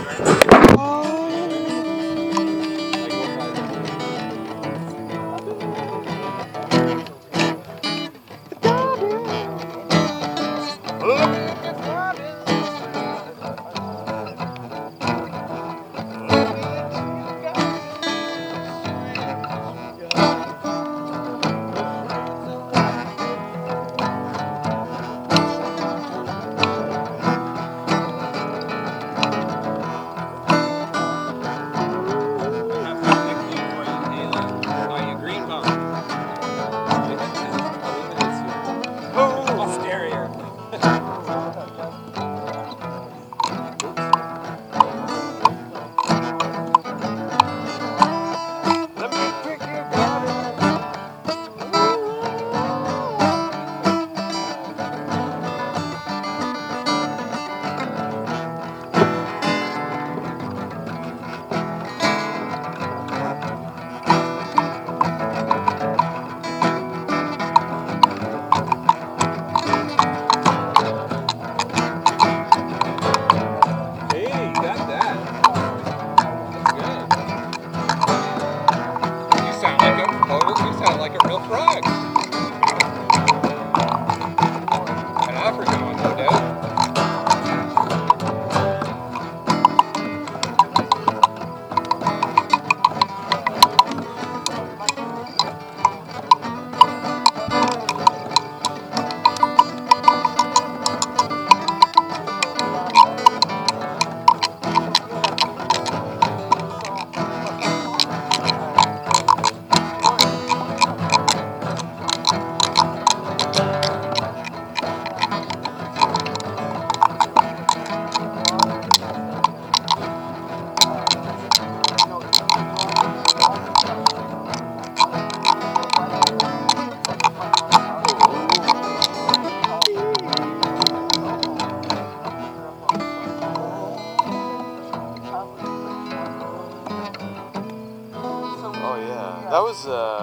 That was,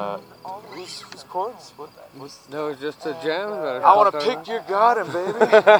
whose chords? That was just a jam. I want to pick your garden, baby.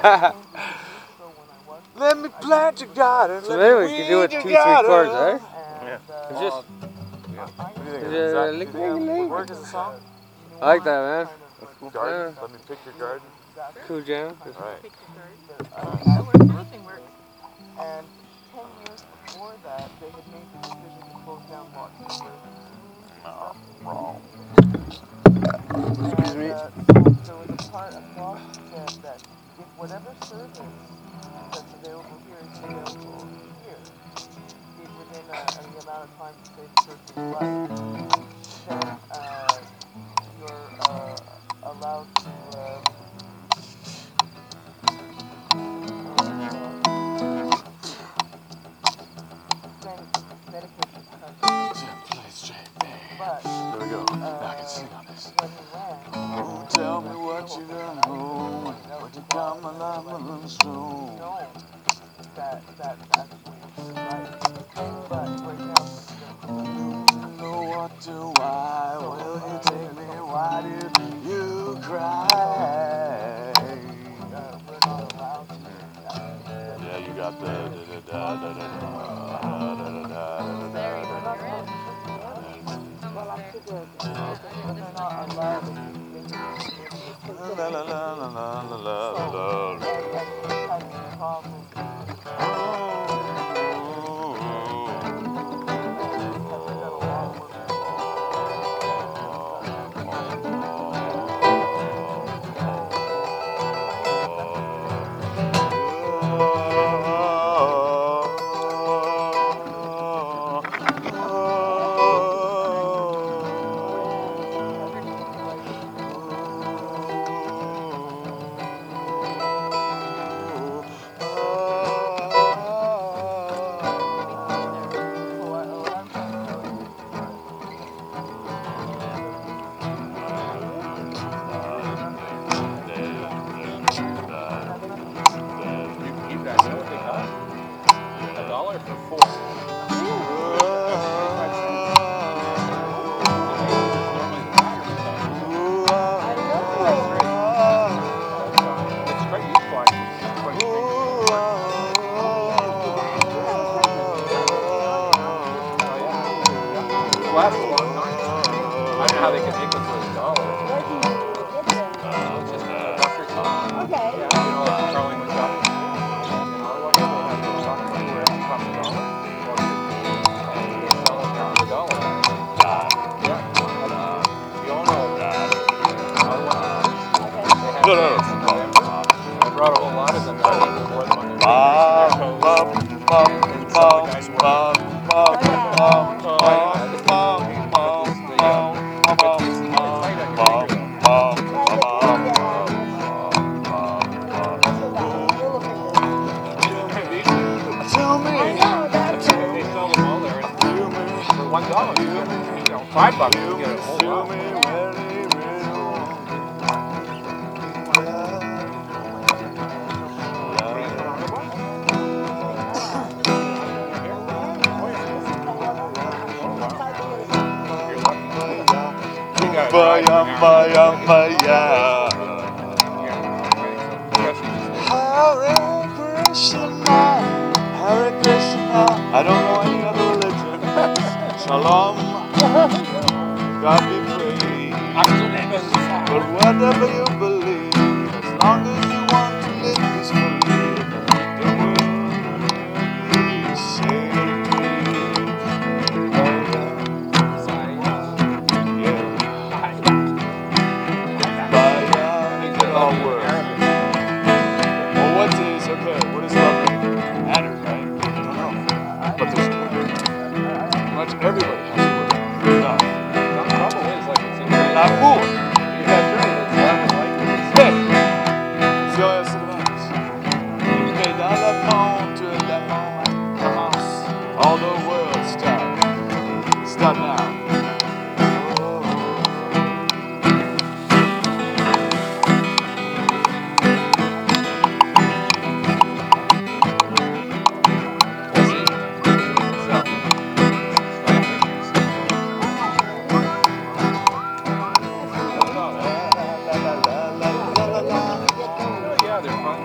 Let me plant your garden. So maybe we could do it 2-3 chords, eh? Yeah. It's just. What do you think? Would Work as a song? I like that, man. Garden. Let me pick your garden. Cool jam. Right. Anything works. And 10 years before that, they had made the decision to close down Lock Timber. Wrong. Excuse me. So there was a part of Lock said that if whatever service that's available here is available here, within the amount of time to save the person's life, then you're allowed to medication. But there we go. Now I can sing on this. Oh, tell me what you gonna know. What you got my life alone slow. No, that's actually right. But right now, know what do why will you take me? Why did you cry? we're not allowed to. Yeah, you got the la la la la la la la. last a long time. I don't know how they can make them for $1. Where do you get them? Just Dr. Tom. Okay. Yeah, you know, Charlie was up. In Ottawa, they have the stock where it costs $1. And they sell it down to $1. Yeah. The owner of that, Ottawa House, they have I brought a whole lot of them. I think they're worth money. Tell me, I know, that's They sell them all there for $1. You know, $5 you get a whole tell lot. me where they really want me. Hare Krishna, Hare Krishna. I don't know any other religion. Shalom, God be praised. But whatever you believe, as long as you want to live peacefully, the world will be saved. It all works. Well, what is okay? What is love mean? Andrew, right? I don't know. But there's much everybody has a word. Love. The trouble is, like, it's in L'amour. That's right. It's not like Hey, c'est un silence. Okay, dans le monde, le moment commence. All the world start. Start now. yeah, they're fun.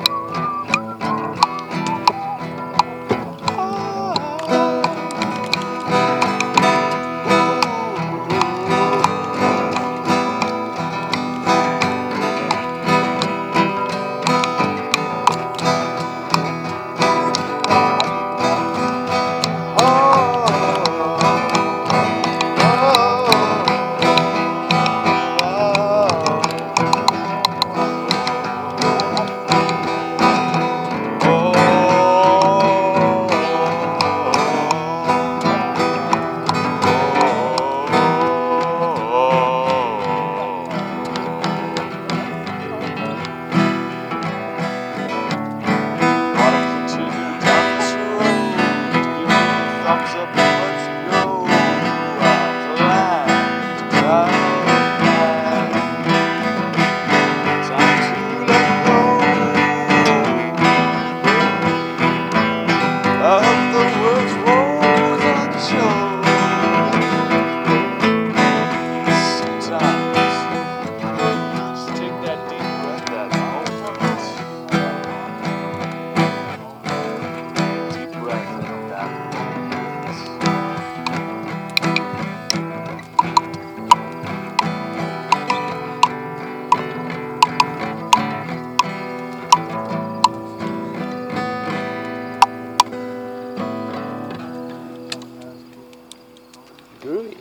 Groovy.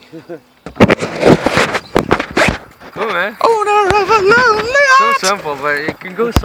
Cool, man. Owner of a lonely So simple, but it can go so